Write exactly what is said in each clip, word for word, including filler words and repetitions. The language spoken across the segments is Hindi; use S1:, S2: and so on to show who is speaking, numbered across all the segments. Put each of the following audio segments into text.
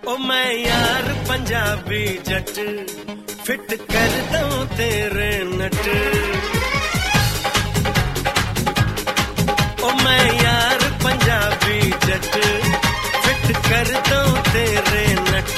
S1: ओ मैं यार पंजाबी जट फिट कर दूं तेरे नट। ओ मैं यार पंजाबी जट फिट कर दूं तेरे नट।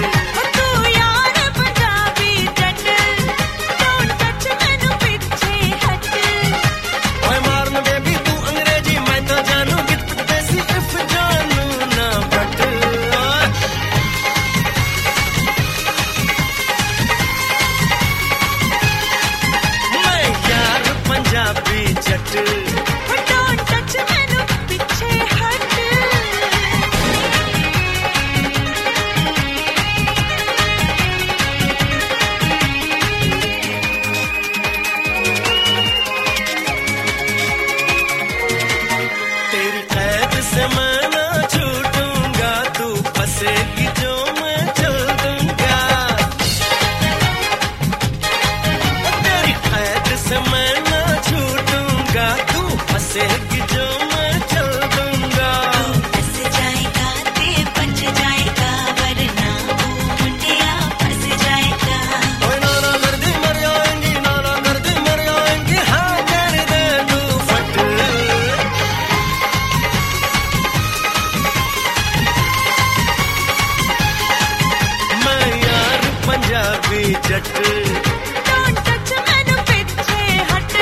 S1: जट Don't touch मैनू पिछे हट।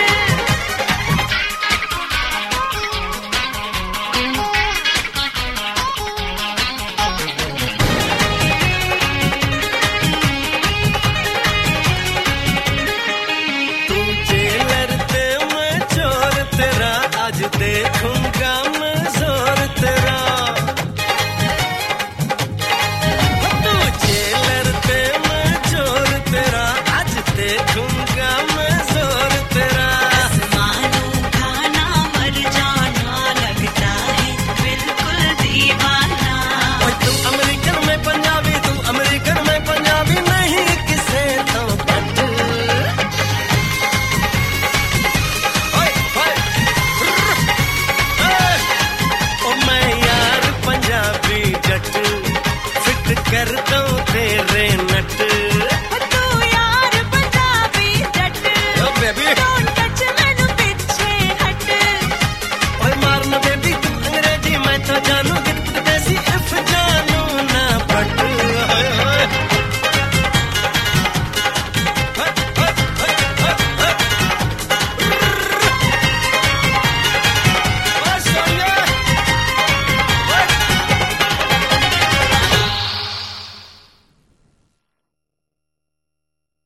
S1: तू जेलर ते मैं चोर तेरा आज देखूंगा मैं जोर तेरा। देखूंगा मैं जोर तेरा। मानू खाना मर जाना लगता है बिल्कुल दीवाना। और तू अमेरिकन में पंजाबी तू अमेरिकन में पंजाबी नहीं किसे तो पट। ओ मैं यार पंजाबी जट फिट कर दूं तेरे नट। Baby